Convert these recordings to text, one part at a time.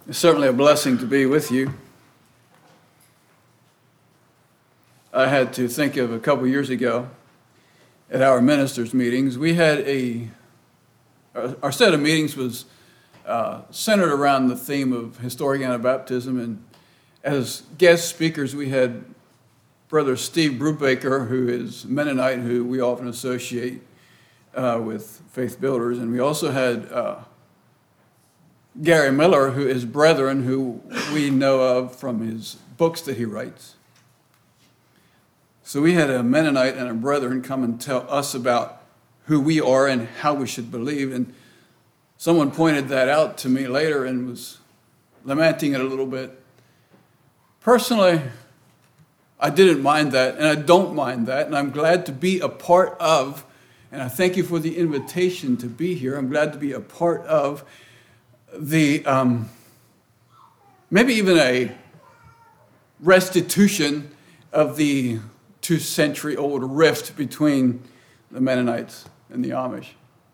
It's certainly a blessing to be with you. I had to think of a couple years ago at our ministers' meetings. We had our set of meetings was centered around the theme of historic Anabaptism, and as guest speakers we had Brother Steve Brubaker, who is Mennonite, who we often associate with Faith Builders, and we also had Gary Miller, who is Brethren, who we know of from his books that he writes. So we had a Mennonite and a Brethren come and tell us about who we are and how we should believe. And someone pointed that out to me later and was lamenting it a little bit. Personally, I didn't mind that, and I don't mind that, and I'm glad to be a part of, and I thank you for the invitation to be here. I'm glad to be a part of the maybe even a restitution of the 2-century-old rift between the Mennonites and the Amish.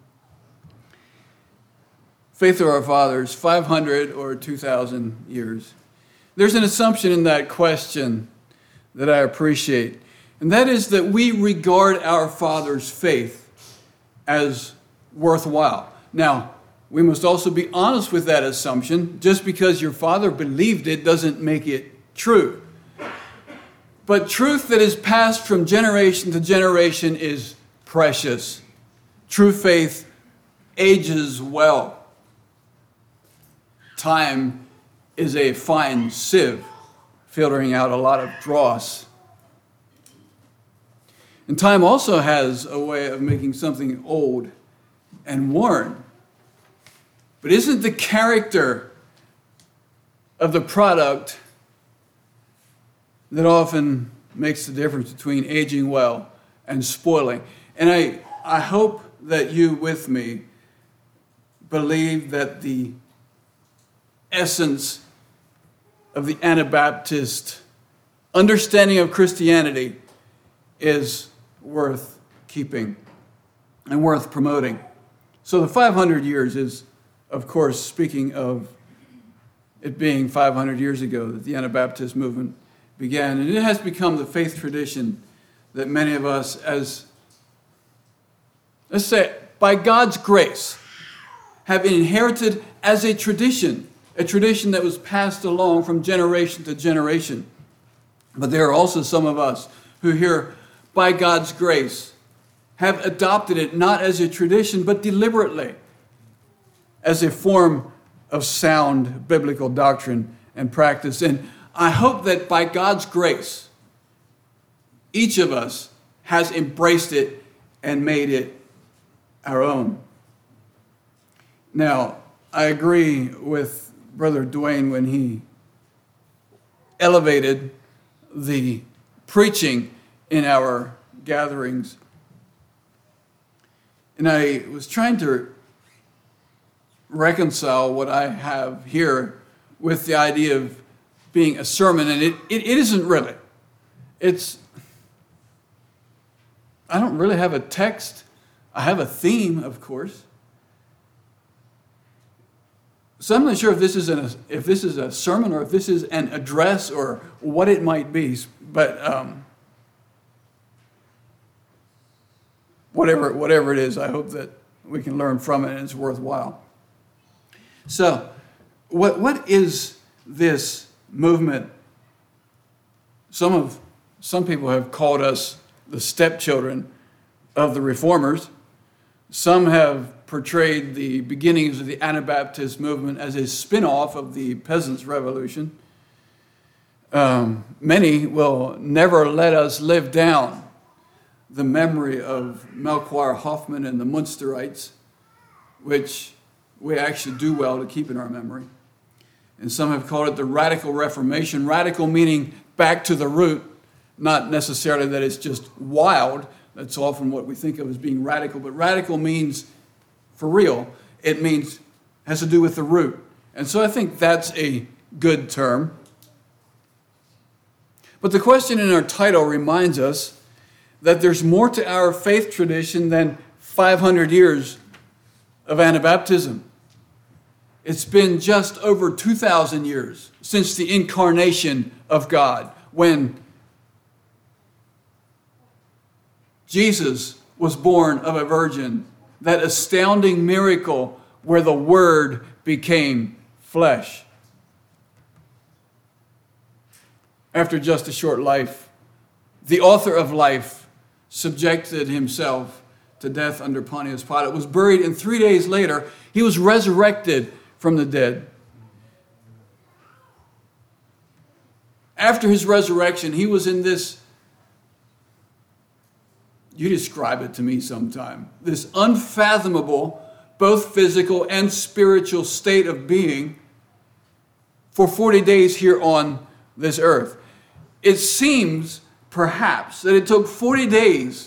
Faith of our fathers, 500 or 2,000 years. There's an assumption in that question that I appreciate, and that is that we regard our fathers' faith as worthwhile. Now, we must also be honest with that assumption. Just because your father believed it doesn't make it true. But truth that is passed from generation to generation is precious. True faith ages well. Time is a fine sieve, filtering out a lot of dross. And time also has a way of making something old and worn. But isn't the character of the product that often makes the difference between aging well and spoiling? And I hope that you with me believe that the essence of the Anabaptist understanding of Christianity is worth keeping and worth promoting. So the 500 years is, of course, speaking of it being 500 years ago that the Anabaptist movement began. And it has become the faith tradition that many of us, as, let's say, by God's grace, have inherited as a tradition that was passed along from generation to generation. But there are also some of us who here, by God's grace, have adopted it not as a tradition, but deliberately, as a form of sound biblical doctrine and practice. And I hope that by God's grace, each of us has embraced it and made it our own. Now, I agree with Brother Dwayne when he elevated the preaching in our gatherings. And I was trying to reconcile what I have here with the idea of being a sermon, and it isn't really. I don't really have a text. I have a theme, of course. So I'm not sure if this is a sermon or if this is an address or what it might be, but whatever it is, I hope that we can learn from it and it's worthwhile. So, what is this movement? Some people have called us the stepchildren of the Reformers. Some have portrayed the beginnings of the Anabaptist movement as a spin-off of the Peasants' Revolution. Many will never let us live down the memory of Melchior Hoffman and the Munsterites, which we actually do well to keep in our memory. And some have called it the Radical Reformation. Radical meaning back to the root, not necessarily that it's just wild. That's often what we think of as being radical. But radical means, for real, has to do with the root. And so I think that's a good term. But the question in our title reminds us that there's more to our faith tradition than 500 years of Anabaptism. it's been just over 2,000 years since the incarnation of God, when Jesus was born of a virgin, that astounding miracle where the Word became flesh. After just a short life, the author of life subjected himself to death under Pontius Pilate, was buried, and 3 days later, he was resurrected from the dead. After his resurrection, he was in this, you describe it to me sometime, this unfathomable, both physical and spiritual state of being for 40 days here on this earth. It seems, perhaps, that it took 40 days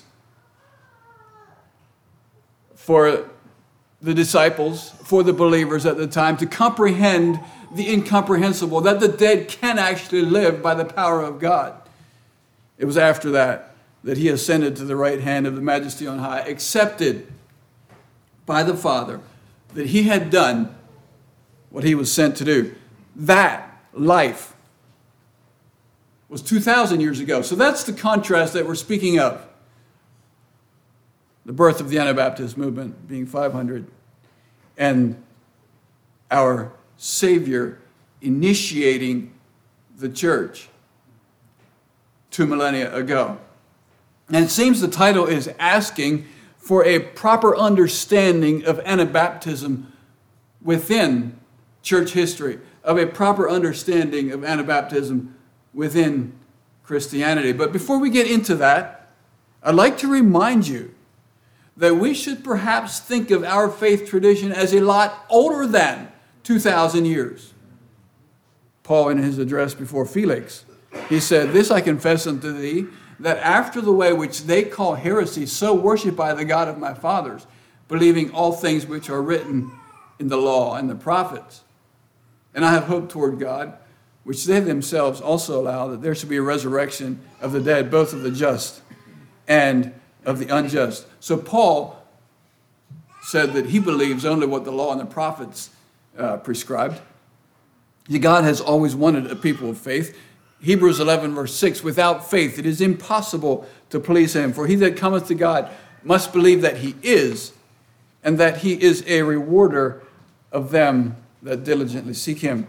for the disciples, for the believers at the time, to comprehend the incomprehensible, that the dead can actually live by the power of God. It was after that he ascended to the right hand of the Majesty on high, accepted by the Father that he had done what he was sent to do. That life was 2,000 years ago. So that's the contrast that we're speaking of. The birth of the Anabaptist movement being 500, and our Savior initiating the church 2 millennia ago. And it seems the title is asking for a proper understanding of Anabaptism within church history, of a proper understanding of Anabaptism within Christianity. But before we get into that, I'd like to remind you that we should perhaps think of our faith tradition as a lot older than 2,000 years. Paul, in his address before Felix, he said, "This I confess unto thee, that after the way which they call heresy, so worship I the God of my fathers, believing all things which are written in the law and the prophets. And I have hope toward God, which they themselves also allow, that there should be a resurrection of the dead, both of the just and of the unjust." So Paul said that he believes only what the law and the prophets prescribed. God has always wanted a people of faith. Hebrews 11 verse 6, "Without faith it is impossible to please him. For he that cometh to God must believe that he is, and that he is a rewarder of them that diligently seek him."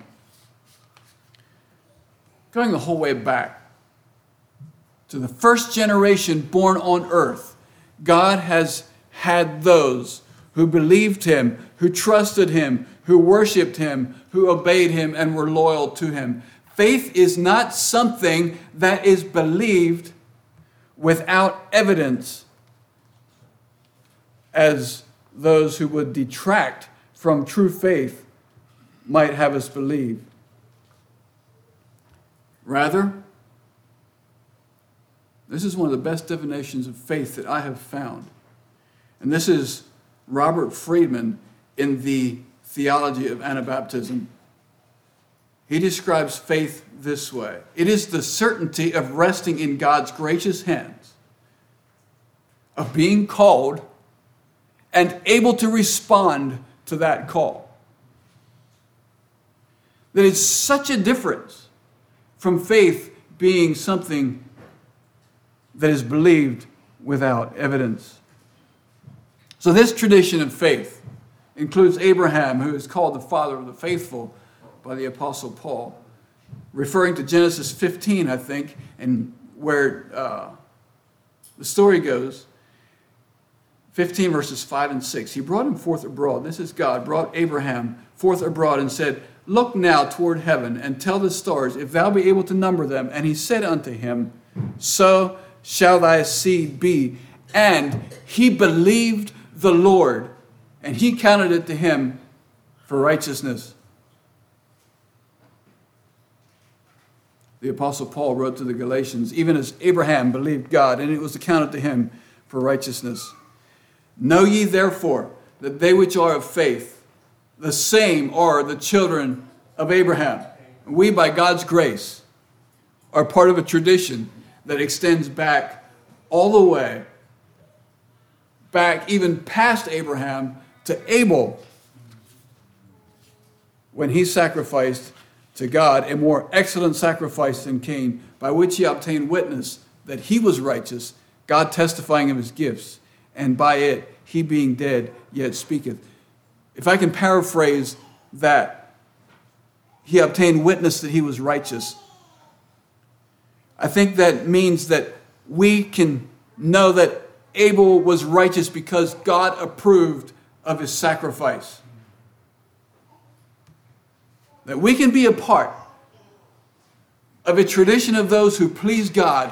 Going the whole way back to the first generation born on earth, God has had those who believed him, who trusted him, who worshiped him, who obeyed him, and were loyal to him. Faith is not something that is believed without evidence, as those who would detract from true faith might have us believe. Rather, this is one of the best definitions of faith that I have found. And this is Robert Friedman in the Theology of Anabaptism. He describes faith this way: "It is the certainty of resting in God's gracious hands, of being called and able to respond to that call." That is such a difference from faith being something that is believed without evidence. So this tradition of faith includes Abraham, who is called the father of the faithful by the Apostle Paul, referring to Genesis 15, I think, and where the story goes, 15 verses 5 and 6. "He brought him forth abroad," this is God, "brought Abraham forth abroad and said, Look now toward heaven and tell the stars, if thou be able to number them. And he said unto him, So shall thy seed be. And he believed the Lord, and he counted it to him for righteousness." The Apostle Paul wrote to the Galatians, "Even as Abraham believed God, and it was accounted to him for righteousness. Know ye therefore that they which are of faith, the same are the children of Abraham." We, by God's grace, are part of a tradition that extends back all the way, back even past Abraham to Abel. when he sacrificed to God a more excellent sacrifice than Cain, by which he obtained witness that he was righteous, God testifying of his gifts, and by it he being dead yet speaketh. If I can paraphrase that, he obtained witness that he was righteous. I think that means that we can know that Abel was righteous because God approved of his sacrifice. That we can be a part of a tradition of those who please God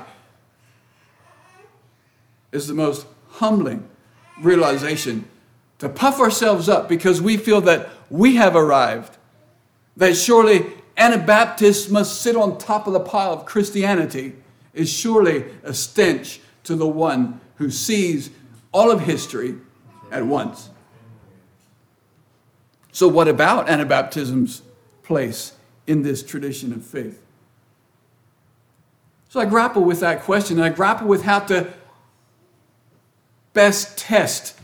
is the most humbling realization. To puff ourselves up because we feel that we have arrived, that surely Anabaptists must sit on top of the pile of Christianity, is surely a stench to the one who sees all of history at once. So what about Anabaptism's place in this tradition of faith? So I grapple with that question, and I grapple with how to best test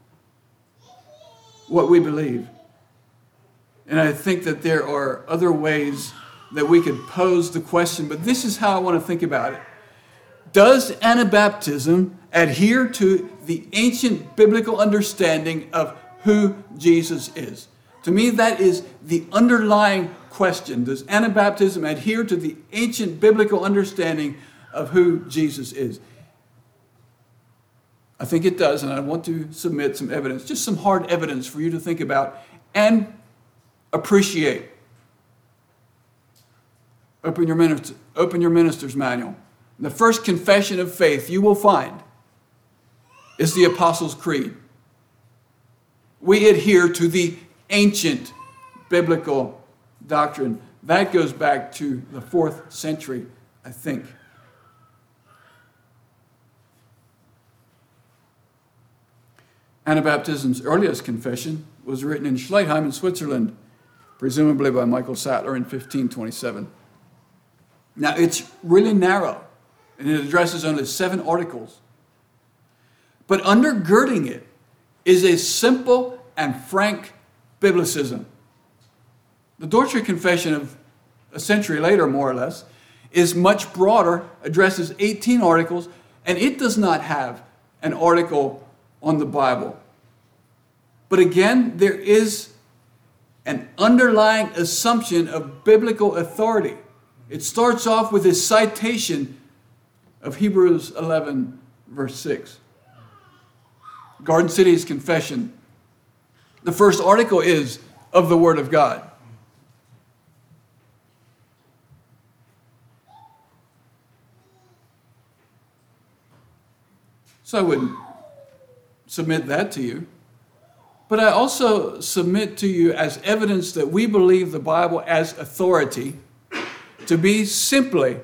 what we believe. And I think that there are other ways that we could pose the question, but this is how I want to think about it. Does Anabaptism adhere to the ancient biblical understanding of who Jesus is? To me, that is the underlying question. Does Anabaptism adhere to the ancient biblical understanding of who Jesus is? I think it does, and I want to submit some evidence, just some hard evidence for you to think about and appreciate. Open your minister's manual. The first confession of faith you will find is the Apostles' Creed. We adhere to the ancient biblical doctrine. That goes back to the 4th century, I think. Anabaptism's earliest confession was written in Schleitheim in Switzerland, presumably by Michael Sattler in 1527. Now, it's really narrow, and it addresses only 7 articles. But undergirding it is a simple and frank biblicism. The Dortcher Confession of a century later, more or less, is much broader, addresses 18 articles, and it does not have an article on the Bible. But again, there is an underlying assumption of biblical authority. It starts off with a citation of Hebrews 11, verse 6. Garden City's confession. The first article is of the Word of God. So I would submit that to you. But I also submit to you as evidence that we believe the Bible as authority to be simply,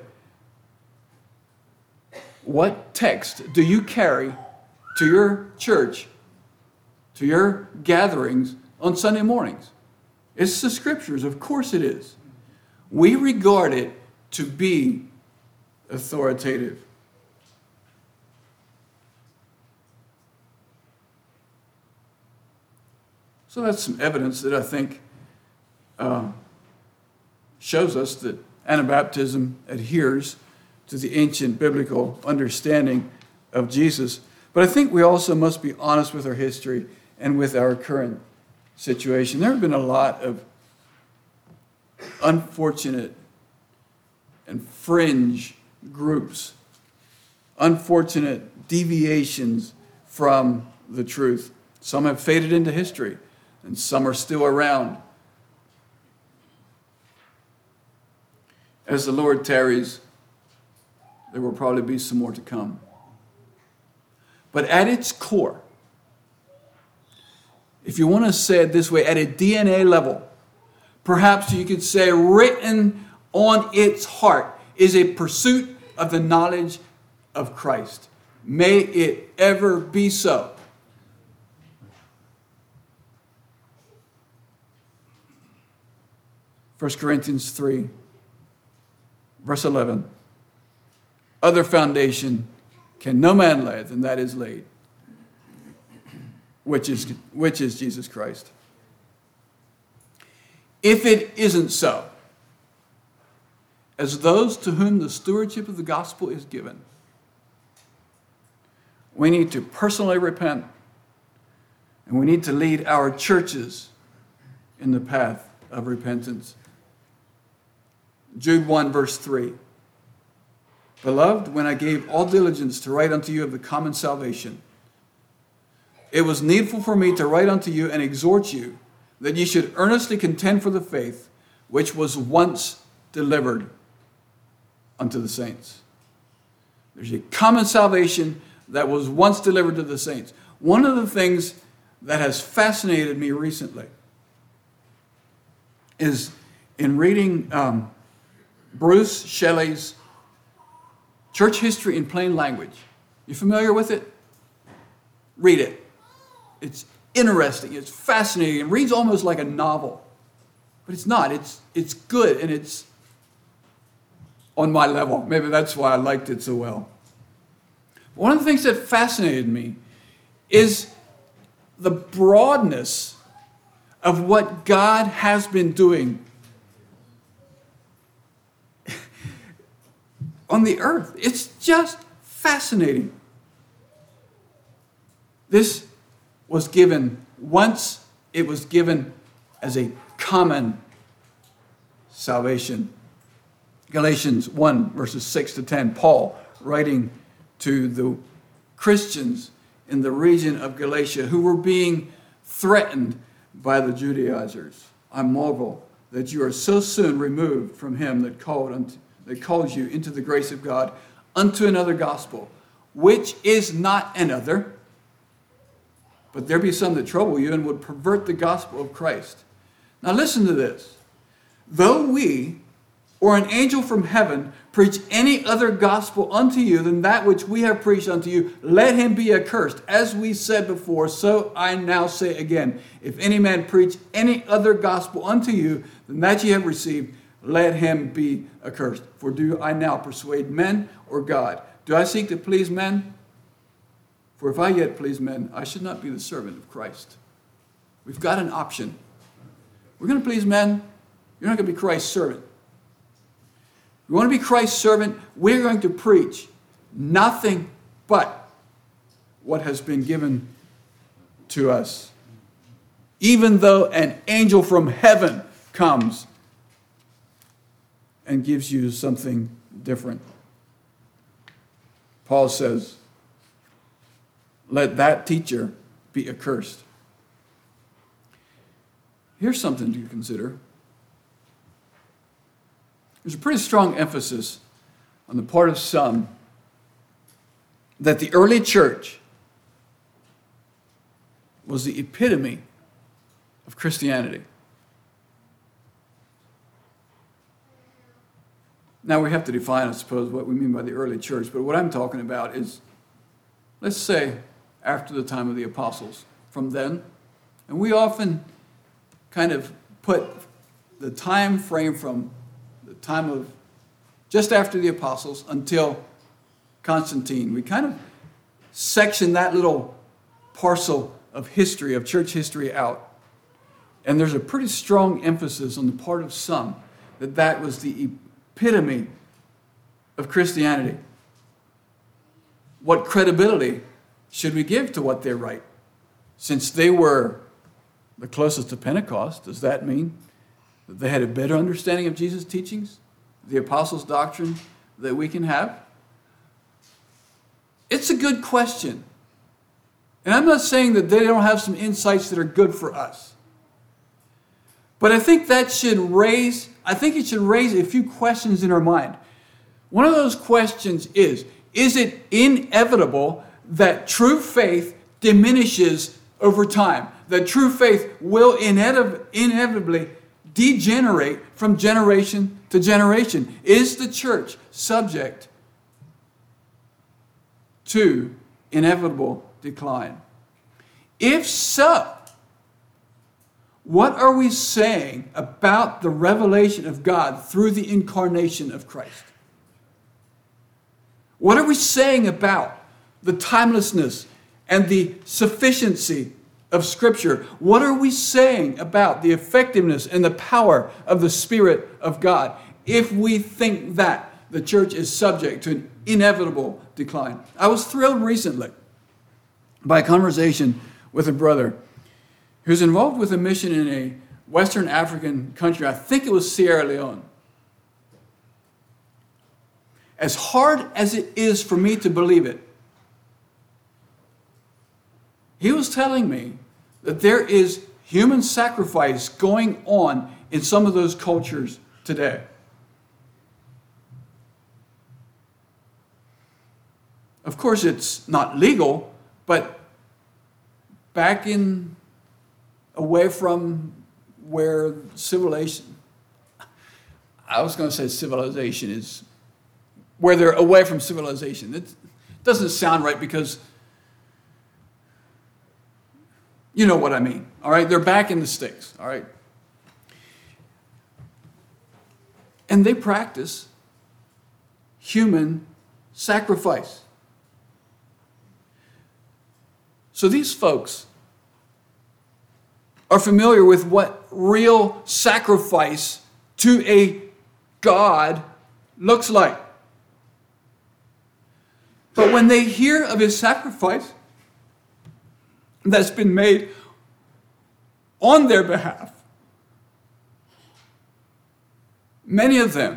what text do you carry to your church, to your gatherings on Sunday mornings? It's the Scriptures, of course it is. We regard it to be authoritative. So that's some evidence that I think shows us that Anabaptism adheres to the ancient biblical understanding of Jesus. But I think we also must be honest with our history and with our current situation. There have been a lot of unfortunate and fringe groups, unfortunate deviations from the truth. Some have faded into history, and some are still around. As the Lord tarries, there will probably be some more to come. But at its core, if you want to say it this way, at a DNA level, perhaps you could say written on its heart is a pursuit of the knowledge of Christ. May it ever be so. First Corinthians 3, verse 11. Other foundation can no man lay than that is laid, which is Jesus Christ. If it isn't so, as those to whom the stewardship of the gospel is given, we need to personally repent, and we need to lead our churches in the path of repentance. Jude 1, verse 3. Beloved, when I gave all diligence to write unto you of the common salvation, it was needful for me to write unto you and exhort you that ye should earnestly contend for the faith which was once delivered unto the saints. There's a common salvation that was once delivered to the saints. One of the things that has fascinated me recently is in reading Bruce Shelley's Church History in Plain Language. You familiar with it? Read it. It's interesting. It's fascinating. It reads almost like a novel. But it's not. It's good, and it's on my level. Maybe that's why I liked it so well. One of the things that fascinated me is the broadness of what God has been doing on the earth. It's just fascinating. This was given once, it was given as a common salvation. Galatians 1, verses 6 to 10, Paul writing to the Christians in the region of Galatia who were being threatened by the Judaizers. I marvel that you are so soon removed from him that calls you into the grace of God unto another gospel, which is not another. But there be some that trouble you and would pervert the gospel of Christ. Now listen to this. Though we or an angel from heaven preach any other gospel unto you than that which we have preached unto you, let him be accursed. As we said before, so I now say again, if any man preach any other gospel unto you than that ye have received, let him be accursed. For do I now persuade men or God? Do I seek to please men? For if I yet please men, I should not be the servant of Christ. We've got an option. We're going to please men. You're not going to be Christ's servant. We want to be Christ's servant. We're going to preach nothing but what has been given to us. Even though an angel from heaven comes and gives you something different. Paul says, let that teacher be accursed. Here's something to consider. There's a pretty strong emphasis on the part of some that the early church was the epitome of Christianity. Now we have to define, I suppose, what we mean by the early church, but what I'm talking about is, let's say, after the time of the apostles, from then, and we often kind of put the time frame from the time of just after the apostles until Constantine. We kind of section that little parcel of history, of church history out. And there's a pretty strong emphasis on the part of some that that was the epitome of Christianity. What credibility should we give to what they write? Since they were the closest to Pentecost, does that mean that they had a better understanding of Jesus' teachings, the apostles' doctrine that we can have? It's a good question. And I'm not saying that they don't have some insights that are good for us. But I think it should raise a few questions in our mind. One of those questions is it inevitable that true faith diminishes over time? That true faith will inevitably degenerate from generation to generation? Is the church subject to inevitable decline? If so, what are we saying about the revelation of God through the incarnation of Christ? What are we saying about the timelessness and the sufficiency of Scripture? What are we saying about the effectiveness and the power of the Spirit of God if we think that the church is subject to an inevitable decline? I was thrilled recently by a conversation with a brother who's involved with a mission in a Western African country. I think it was Sierra Leone. As hard as it is for me to believe it, he was telling me that there is human sacrifice going on in some of those cultures today. Of course, it's not legal, but back in, away from where civilization, I was going to say civilization is, where they're away from civilization. It doesn't sound right because you know what I mean, all right? They're back in the sticks, all right? And they practice human sacrifice. So these folks are familiar with what real sacrifice to a God looks like. But when they hear of his sacrifice that's been made on their behalf, many of them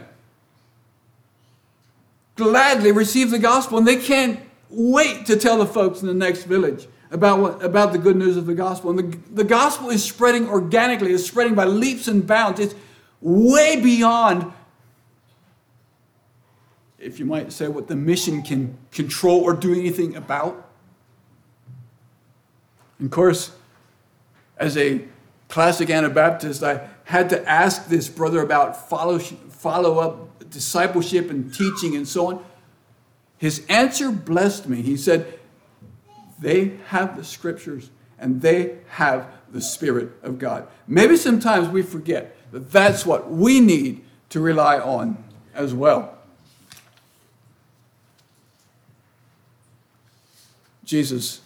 gladly receive the gospel, and they can't wait to tell the folks in the next village about the good news of the gospel. And the gospel is spreading organically. It's spreading by leaps and bounds. It's way beyond, if you might say, what the mission can control or do anything about. And of course, as a classic Anabaptist, I had to ask this brother about follow-up discipleship and teaching and so on. His answer blessed me. He said, they have the Scriptures and they have the Spirit of God. Maybe sometimes we forget that that's what we need to rely on as well. Jesus,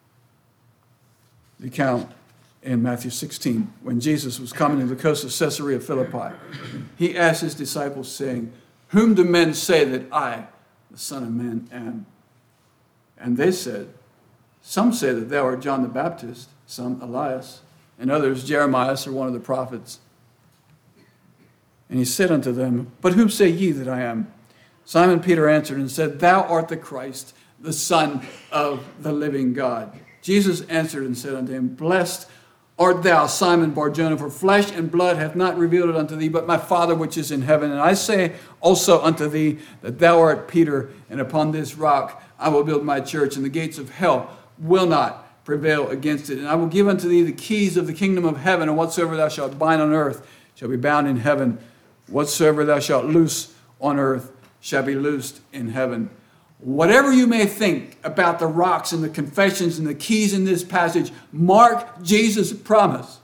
the account in Matthew 16, when Jesus was coming to the coast of Caesarea Philippi, he asked his disciples, saying, "Whom do men say that I, the Son of Man, am?" And they said, "Some say that thou art John the Baptist, some Elias, and others Jeremiah or one of the prophets." And he said unto them, "But whom say ye that I am?" Simon Peter answered and said, "Thou art the Christ, the Son of the living God." Jesus answered and said unto him, "Blessed art thou, Simon Bar-Jonah, for flesh and blood hath not revealed it unto thee, but my Father which is in heaven. And I say also unto thee that thou art Peter, and upon this rock I will build my church, and the gates of hell will not prevail against it. And I will give unto thee the keys of the kingdom of heaven, and whatsoever thou shalt bind on earth shall be bound in heaven. Whatsoever thou shalt loose on earth shall be loosed in heaven." Whatever you may think about the rocks and the confessions and the keys in this passage, mark Jesus' promise.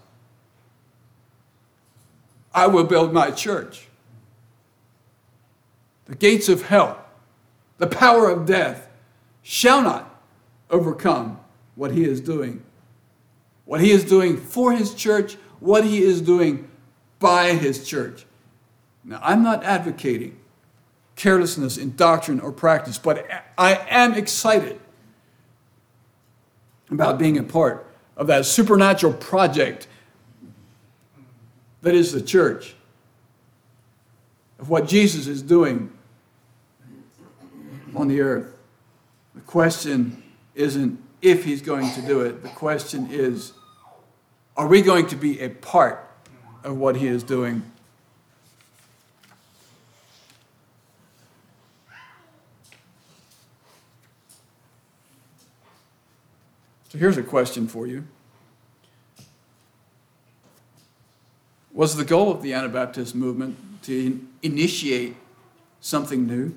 I will build my church. The gates of hell, the power of death, shall not overcome what he is doing. What he is doing for his church, what he is doing by his church. Now, I'm not advocating carelessness in doctrine or practice, but I am excited about being a part of that supernatural project that is the church, of what Jesus is doing on the earth. The question isn't if he's going to do it. The question is, are we going to be a part of what he is doing? So here's a question for you. Was the goal of the Anabaptist movement to initiate something new?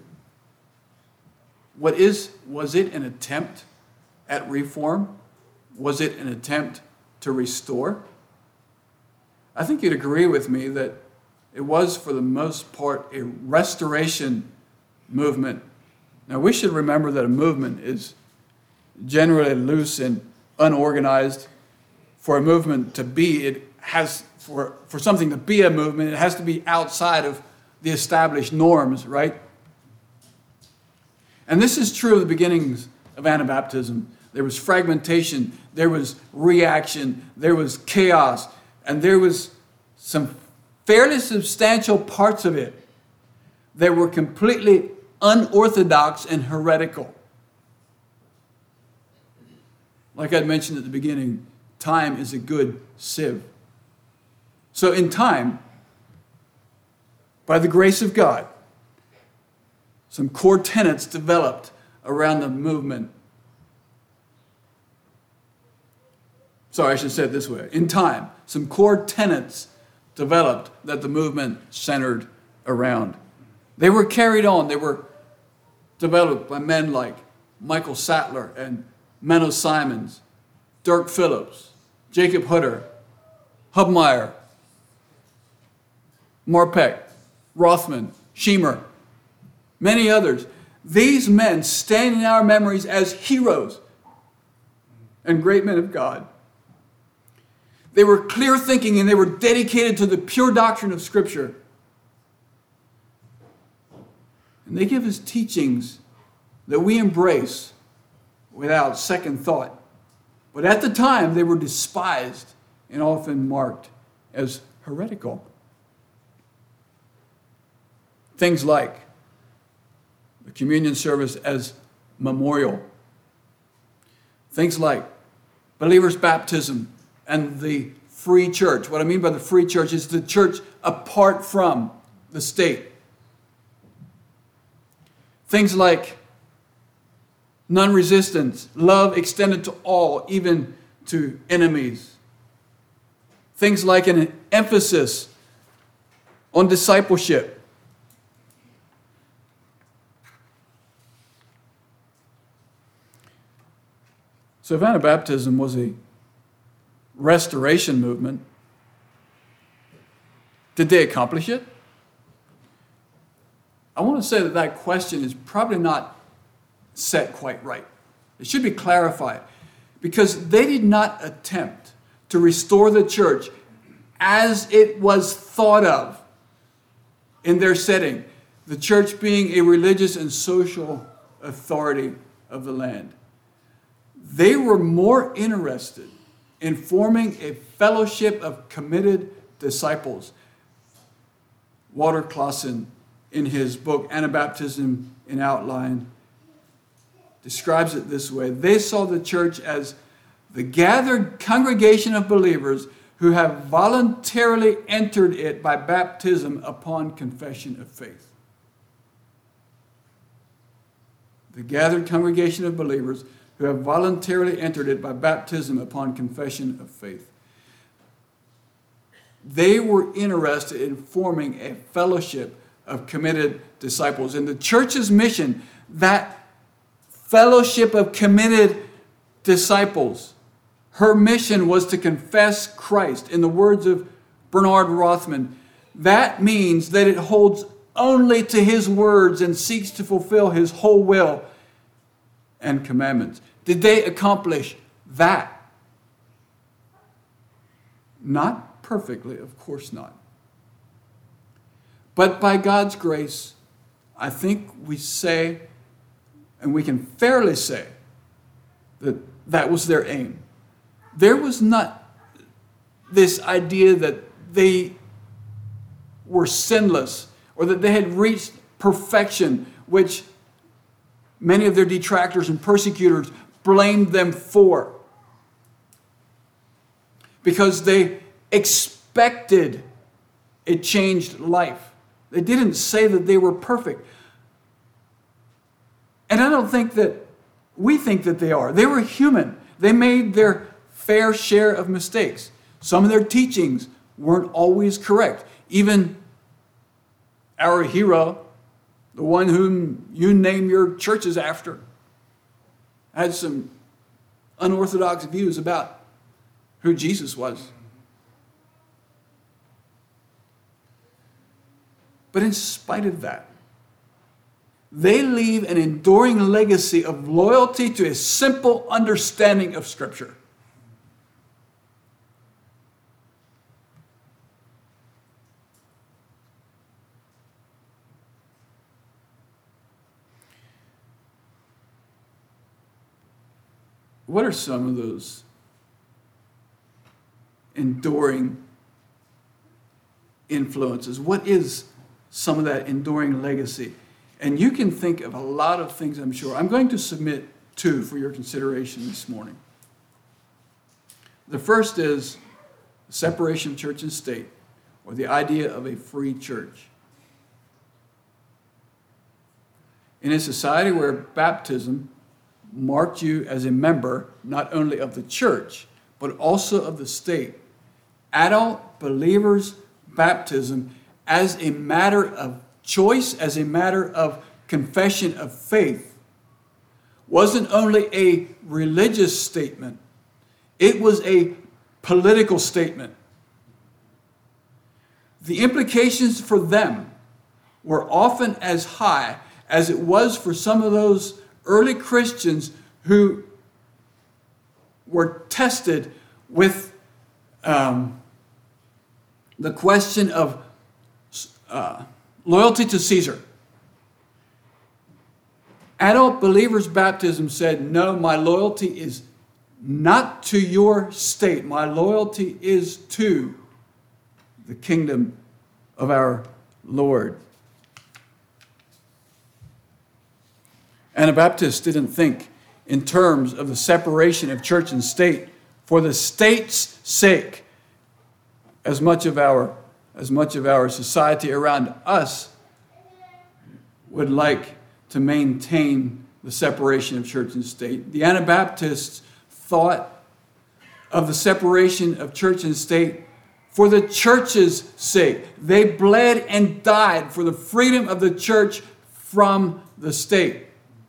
Was it an attempt at reform? Was it an attempt to restore? I think you'd agree with me that it was, for the most part, a restoration movement. Now, we should remember that a movement is generally loose and unorganized. for a movement to be, for something to be a movement, it has to be outside of the established norms, right? And this is true of the beginnings of Anabaptism. There was fragmentation, there was reaction, there was chaos, and there was some fairly substantial parts of it that were completely unorthodox and heretical. Like I mentioned at the beginning, time is a good sieve. So in time, by the grace of God, some core tenets developed around the movement. Sorry, I should say it this way. In time, some core tenets developed that the movement centered around. They were carried on. They were developed by men like Michael Sattler and Menno Simons, Dirk Phillips, Jacob Hutter, Hubmaier, Marpeck, Rothman, Schemer, many others. These men stand in our memories as heroes and great men of God. They were clear thinking and they were dedicated to the pure doctrine of Scripture. And they give us teachings that we embrace without second thought. But at the time, they were despised and often marked as heretical. Things like the communion service as memorial. Things like believers' baptism and the free church. What I mean by the free church is the church apart from the state. Things like non-resistance, love extended to all, even to enemies. Things like an emphasis on discipleship. So if Anabaptism was a restoration movement, did they accomplish it? I want to say that question is probably not set quite right. It should be clarified because they did not attempt to restore the church as it was thought of in their setting, the church being a religious and social authority of the land. They were more interested in forming a fellowship of committed disciples. Walter Clausen, in his book Anabaptism in Outline, describes it this way. They saw the church as the gathered congregation of believers who have voluntarily entered it by baptism upon confession of faith. The gathered congregation of believers who have voluntarily entered it by baptism upon confession of faith. They were interested in forming a fellowship of committed disciples. In the church's mission, that fellowship of committed disciples, her mission was to confess Christ. In the words of Bernard Rothman, that means that it holds only to his words and seeks to fulfill his whole will and commandments. Did they accomplish that? Not perfectly, of course not. But by God's grace, I think we say, and we can fairly say, that that was their aim. There was not this idea that they were sinless or that they had reached perfection, which many of their detractors and persecutors blamed them for, because they expected a changed life. They didn't say that they were perfect. And I don't think that we think that they are. They were human. They made their fair share of mistakes. Some of their teachings weren't always correct. Even our hero, the one whom you name your churches after, had some unorthodox views about who Jesus was. But in spite of that, they leave an enduring legacy of loyalty to a simple understanding of Scripture. What are some of those enduring influences? What is some of that enduring legacy? And you can think of a lot of things, I'm sure. I'm going to submit two for your consideration this morning. The first is separation of church and state, or the idea of a free church. In a society where baptism marked you as a member not only of the church, but also of the state, adult believers' baptism as a matter of choice, as a matter of confession of faith, wasn't only a religious statement, it was a political statement. The implications for them were often as high as it was for some of those early Christians who were tested with the question of loyalty to Caesar. Adult believers' baptism said, no, my loyalty is not to your state. My loyalty is to the kingdom of our Lord. Anabaptists didn't think in terms of the separation of church and state for the state's sake, as much of our society around us would like to maintain the separation of church and state. The Anabaptists thought of the separation of church and state for the church's sake. They bled and died for the freedom of the church from the state.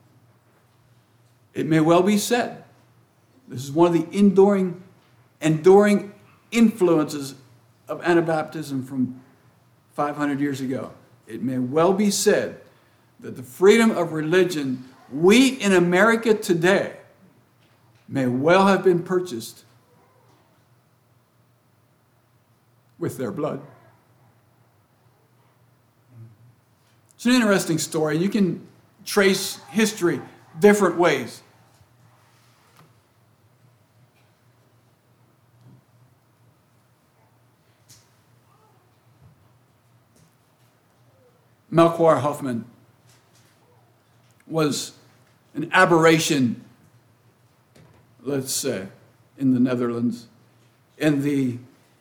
It may well be said, this is one of the enduring influences of Anabaptism from 500 years ago. It may well be said that the freedom of religion we in America today may well have been purchased with their blood. It's an interesting story. You can trace history different ways. Melchior Hoffman was an aberration, let's say, in the Netherlands, and the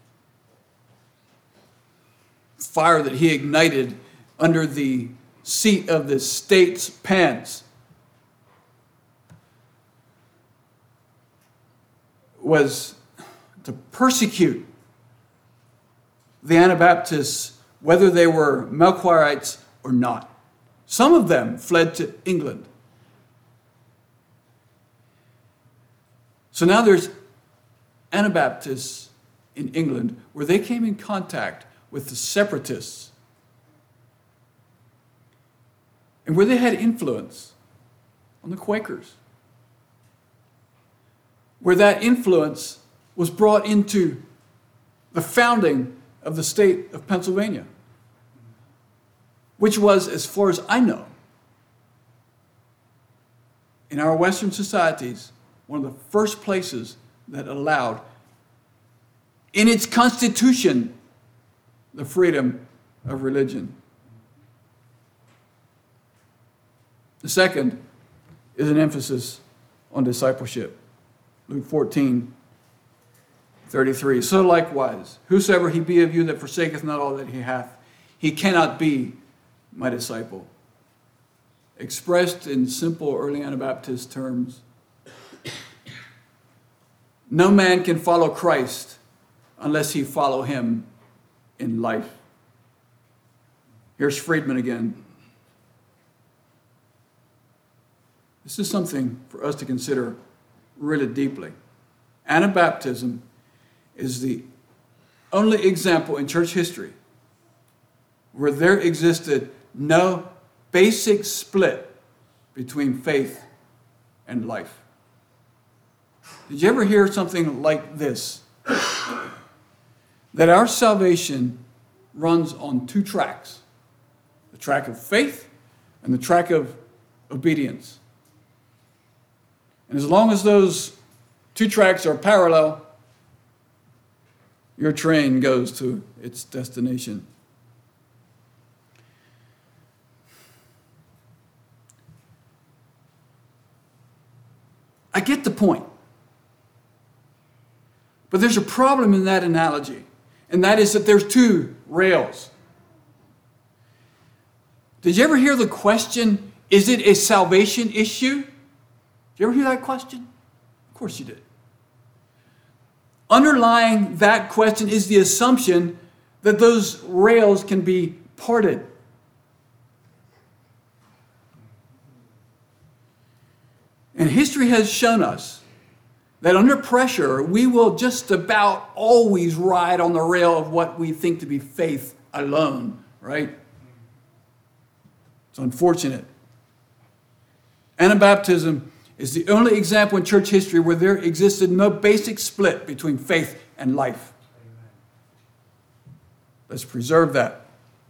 fire that he ignited under the seat of the state's pants was to persecute the Anabaptists, whether they were Melchiorites or not. Some of them fled to England. So now there's Anabaptists in England where they came in contact with the separatists and where they had influence on the Quakers, where that influence was brought into the founding of the state of Pennsylvania, which was, as far as I know, in our Western societies, one of the first places that allowed, in its constitution, the freedom of religion. The second is an emphasis on discipleship. Luke 14:33. So likewise, whosoever he be of you that forsaketh not all that he hath, he cannot be my disciple. Expressed in simple early Anabaptist terms, no man can follow Christ unless he follow him in life. Here's Friedman again. This is something for us to consider really deeply. Anabaptism is the only example in church history where there existed no basic split between faith and life. Did you ever hear something like this? That our salvation runs on two tracks. The track of faith and the track of obedience. And as long as those two tracks are parallel, your train goes to its destination. I get the point. But there's a problem in that analogy, and that is that there's two rails. Did you ever hear the question, is it a salvation issue? Did you ever hear that question? Of course you did. Underlying that question is the assumption that those rails can be parted. And history has shown us that under pressure, we will just about always ride on the rail of what we think to be faith alone, right? It's unfortunate. Anabaptism is the only example in church history where there existed no basic split between faith and life. Let's preserve that.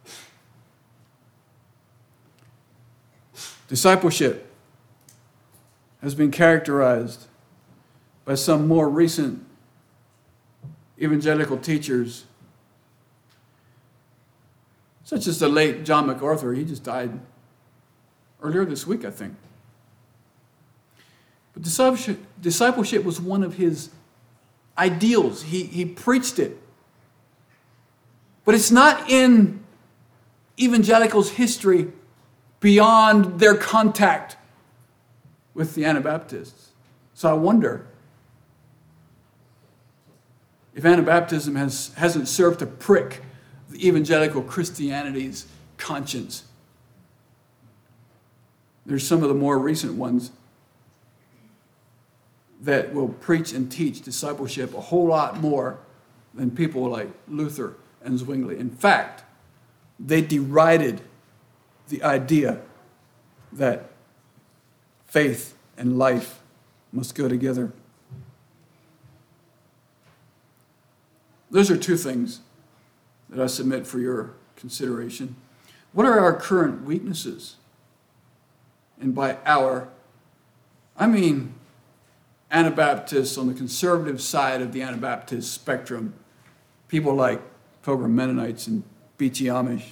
Discipleship has been characterized by some more recent evangelical teachers, such as the late John MacArthur. He just died earlier this week, I think. But discipleship was one of his ideals. He preached it. But it's not in evangelicals' history beyond their contact with the Anabaptists. So I wonder if Anabaptism hasn't served to prick the evangelical Christianity's conscience. There's some of the more recent ones that will preach and teach discipleship a whole lot more than people like Luther and Zwingli. In fact, they derided the idea that faith and life must go together. Those are two things that I submit for your consideration. What are our current weaknesses? And by our, I mean Anabaptists on the conservative side of the Anabaptist spectrum, people like Pilgrim Mennonites and Beachy Amish.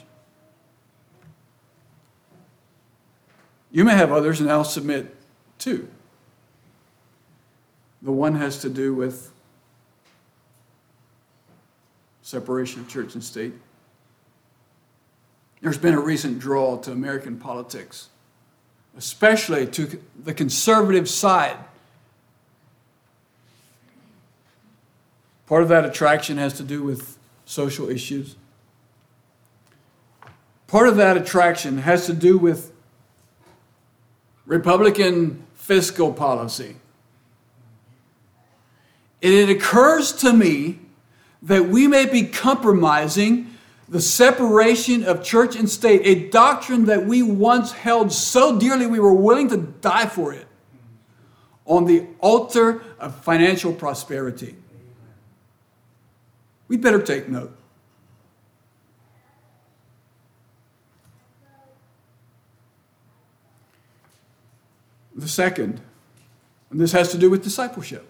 You may have others, and I'll submit two. The one has to do with separation of church and state. There's been a recent draw to American politics, especially to the conservative side. Part of that attraction has to do with social issues. Part of that attraction has to do with Republican fiscal policy. And it occurs to me that we may be compromising the separation of church and state, a doctrine that we once held so dearly we were willing to die for it, on the altar of financial prosperity. We'd better take note. The second, and this has to do with discipleship.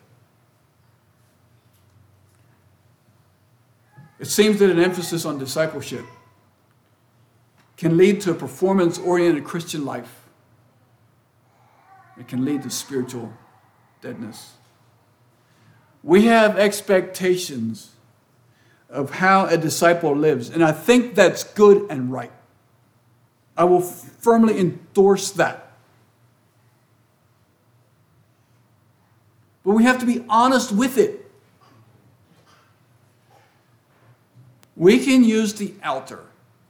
It seems that an emphasis on discipleship can lead to a performance-oriented Christian life. It can lead to spiritual deadness. We have expectations of how a disciple lives, and I think that's good and right. I will firmly endorse that. But we have to be honest with it. We can use the outer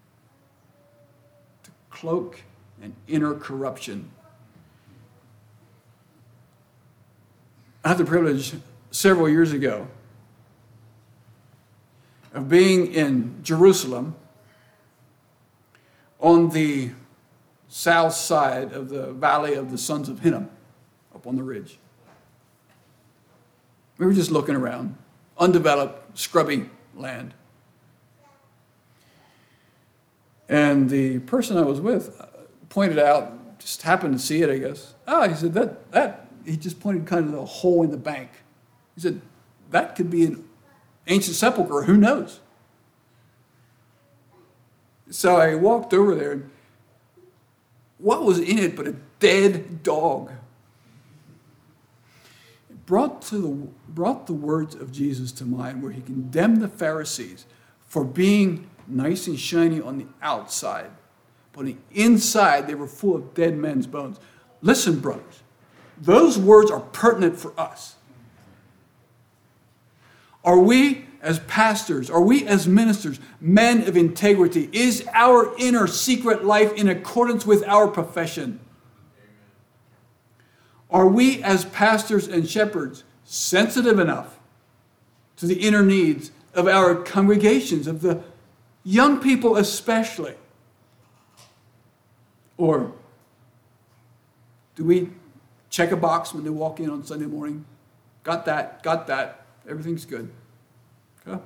to cloak an inner corruption. I had the privilege several years ago of being in Jerusalem on the south side of the Valley of the Sons of Hinnom, up on the ridge. We were just looking around, undeveloped, scrubby land. And the person I was with pointed out, just happened to see it, I guess. He said, that he just pointed kind of the hole in the bank He said, that could be an ancient sepulcher. Who knows? So I walked over there, and what was in it but a dead dog? It brought the words of Jesus to mind, where he condemned the Pharisees for being nice and shiny on the outside, but on the inside they were full of dead men's bones. Listen, brothers, those words are pertinent for us. Are we as pastors, are we as ministers, men of integrity? Is our inner secret life in accordance with our profession? Are we as pastors and shepherds sensitive enough to the inner needs of our congregations, of the young people especially? Or do we check a box when they walk in on Sunday morning? Got that, everything's good. Okay?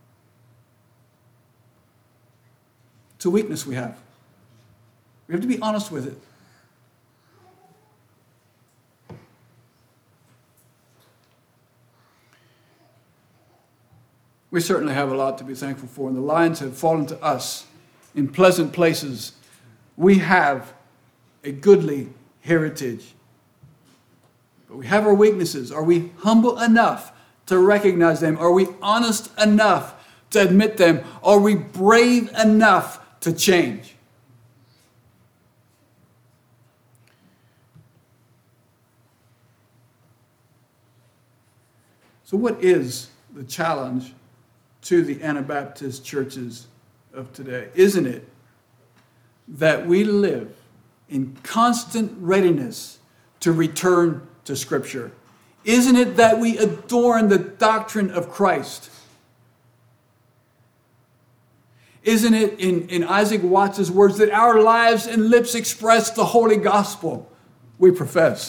It's a weakness we have. We have to be honest with it. We certainly have a lot to be thankful for, and the lines have fallen to us in pleasant places. We have a goodly heritage. But we have our weaknesses. Are we humble enough to recognize them? Are we honest enough to admit them? Are we brave enough to change? So what is the challenge to the Anabaptist churches of today? Isn't it that we live in constant readiness to return to Scripture? Isn't it that we adorn the doctrine of Christ? Isn't it in Isaac Watts' words that our lives and lips express the holy gospel we profess?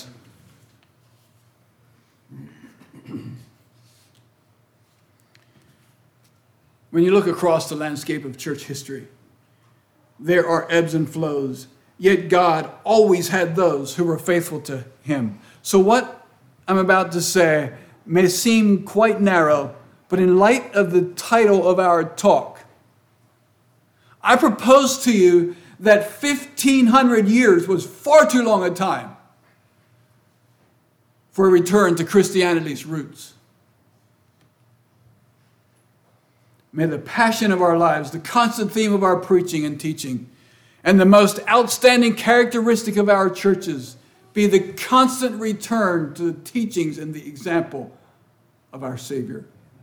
When you look across the landscape of church history, there are ebbs and flows, yet God always had those who were faithful to him. So what I'm about to say may seem quite narrow, but in light of the title of our talk, I propose to you that 1,500 years was far too long a time for a return to Christianity's roots. May the passion of our lives, the constant theme of our preaching and teaching, and the most outstanding characteristic of our churches be the constant return to the teachings and the example of our Savior.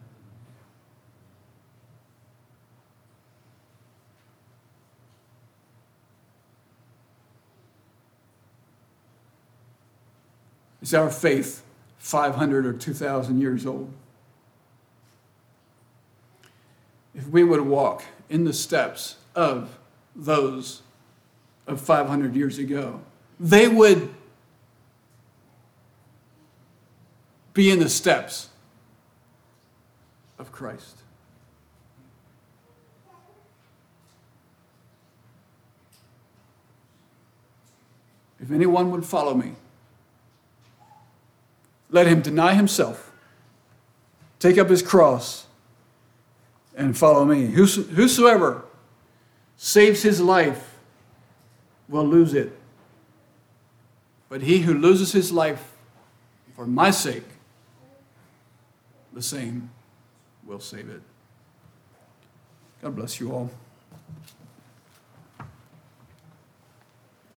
Is our faith 500 or 2,000 years old? If we would walk in the steps of those of 500 years ago, they would be in the steps of Christ. If anyone would follow me, let him deny himself, take up his cross, and follow me. Whosoever saves his life will lose it. But he who loses his life for my sake, the same will save it. God bless you all.